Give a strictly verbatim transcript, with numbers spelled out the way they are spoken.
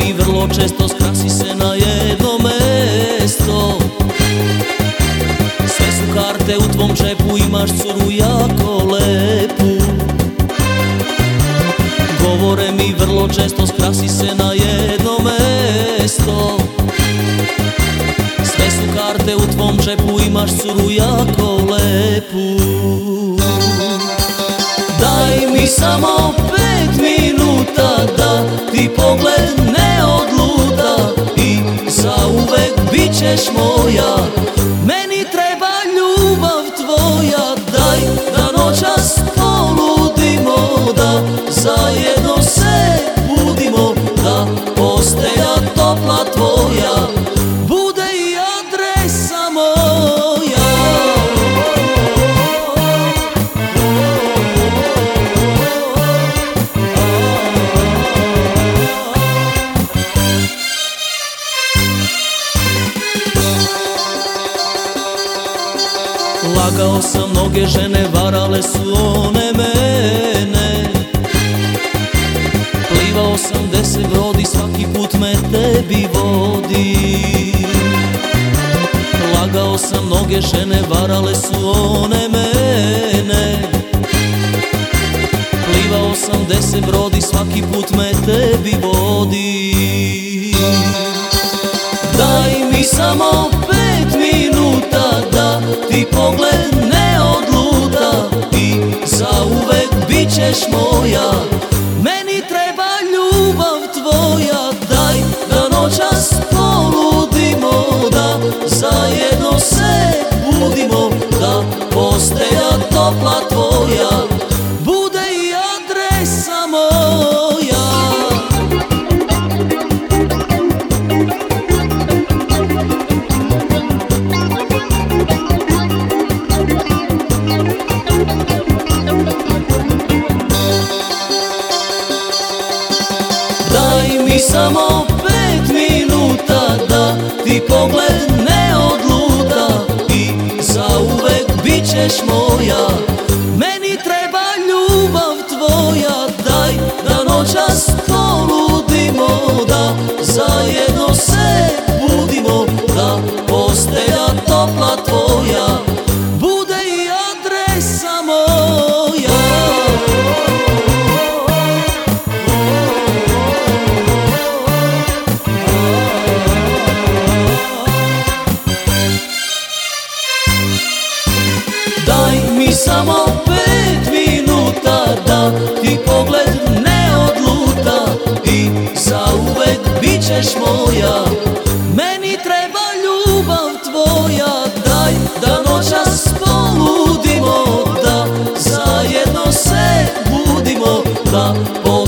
mi vrlo često skrasi se na jedno mesto. Sve su karte u tvom džepu, imaš curu jako lepu. Govore mi vrlo često skrasi se na jedno mesto. Sve su karte u tvom džepu, imaš curu jako lepu. Daj mi samo pet minuta da ti pogled ne odluta i zauvek bit ćeš moja. Meni treba ljubav tvoja, daj da noćas poludimo, da zajedno se budimo, da postelja topla tvoja bude i adresa moja. Lagao sam, mnoge žene varale su one mene. Plivao sam gde se brodi, svaki put me tebi vodi. Lagao sam, mnoge žene varale su one mene. Plivao sam gde se brodi, svaki put me tebi vodi. Daj mi samo pet minuta da ti pogled ne odluta i zauvek bit ćeš moja. Meni treba ljubav tvoja, daj da noćas poludimo, da zajedno se budimo, da postelja topla tvoja bude i adresa moja. Daj mi samo pet minuta da ti pogled ne odluta i zauvek bit ćeš moja. Meni treba ljubav tvoja, daj da noćas poludimo, da zajedno se budimo, da postelja topla tvoja bude i adresa moja. Daj mi samo pet minuta da ti pogled ne odluta i zauvek bit ćeš moja. Meni treba ljubav tvoja, daj da noćas poludimo, da zajedno se budimo, da